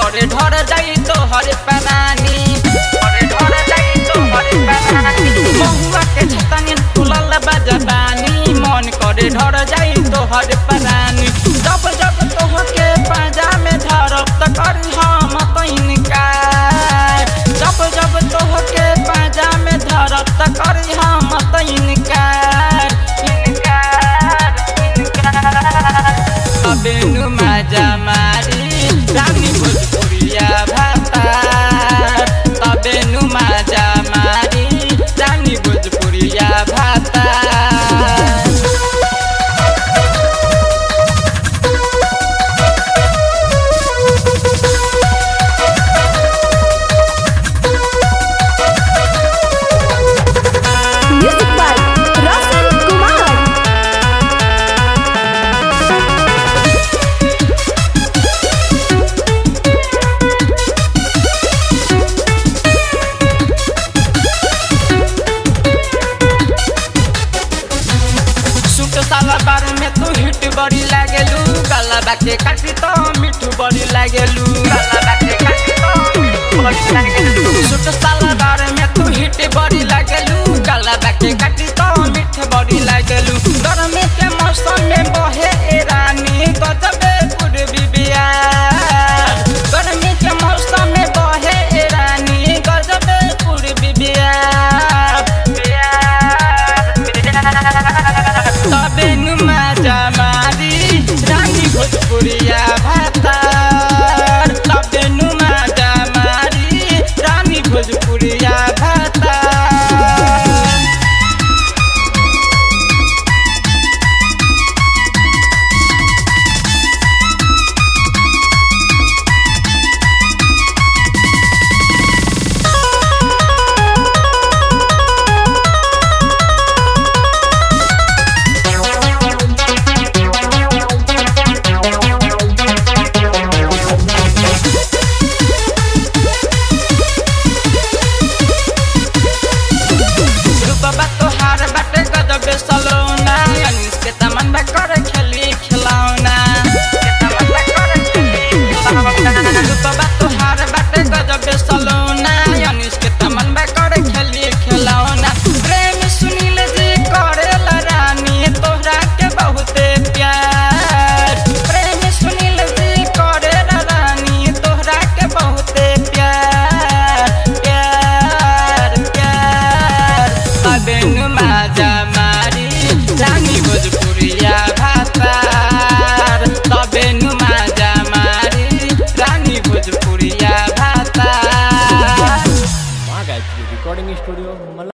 करे ढर जाई तोहर परानी महुआ के छतनी फुलल बजबानी मन करे ढर जाई तोहर परानी जब जब तोहके पाजा में धरब त करी हम तइनकार जब जब तोहके पाजा में धरब त करी हम तइनकार अबेनु मजा मारी रानी भोजपुरिया भातार तबेनु मजा मारी रानी भोजपुरिया भातार साला बार में तू हिट बड़ी लागेलू गला बाके काटी तो मिठू बड़ी लागेलू गला बाके काटी तो मिठू बड़ी लागेलू सुट साला बार में तू हिट बड़ी लागेलू गला बाके काटी तो मिठ बड़ी लागेलू गर्मी के मौसम में बहे ए रानी गजबे पूर्वी बिहार गर्मी के मौसम में बहे ए रानी गजबे पूर्वी बिहार तबेनु मजा मारी रानी भोजपुरिया भातार तबेनु मजा मारी रानी भोजपुरिया भातार रानी भोजपुरिया भातार तबेनु मजा मारी रानी भोजपुरिया भातार माँ गायत्री रिकॉर्डिंग स्टूडियो।